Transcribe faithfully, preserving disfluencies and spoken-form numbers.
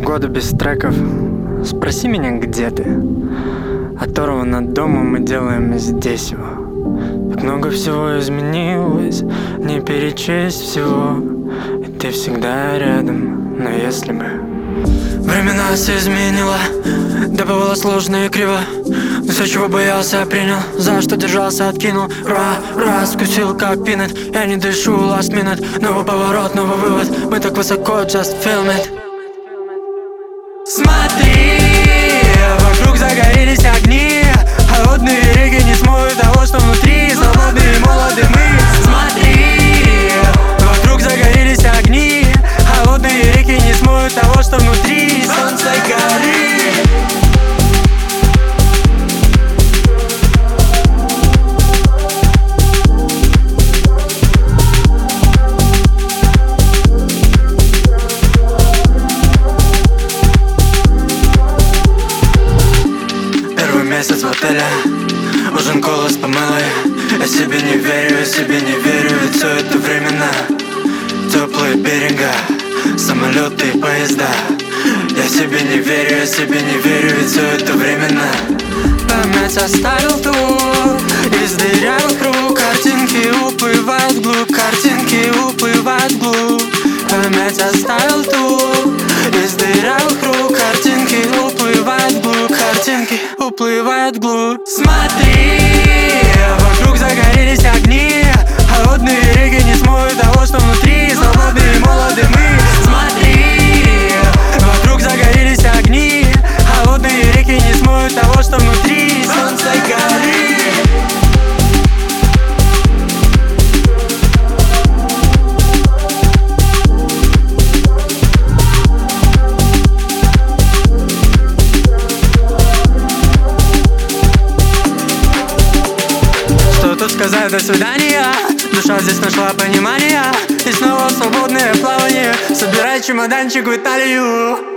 года без треков. Спроси меня, где ты? Оторван над домом, мы делаем здесь его. Так много всего изменилось, не перечесть всего. И ты всегда рядом, но если бы времена все изменило, да бывало сложно и криво. Но все, чего боялся, принял, за что держался, откинул. Ра, раз, вкусил как пинет. Я не дышу, last minute. Новый поворот, новый вывод. Мы так высоко, just film it. Смотри, вокруг загорелись огни. Холодные реки не смоют того, что внутри. Свободные, молоды мы. Смотри, вокруг загорелись огни. Холодные реки не смоют того, что внутри. Солнце горит. Месяц в отеле, ужин кола с помылой. Я себе не верю, я себе не верю, ведь все это временно. Теплые берега, самолеты и поезда. Я себе не верю, я себе не верю, ведь все это временно. Память оставил тут, из дырявых рук. Картинки уплывают вглубь, картинки уплывают вглубь. Память оставил тут, из дырявых рук. Картинки уплывают вглубь, картинки уплывают вглубь. Смотри, вокруг загорелись огни. Холодные реки не смоют того, что внутри. Свободные, молоды мы. Смотри, вокруг загорелись огни. Холодные реки не смоют того, что внутри. Солнце горит. Тут сказать до свидания. Душа здесь нашла понимание. И снова свободное плавание. Собирай чемоданчик в Италию.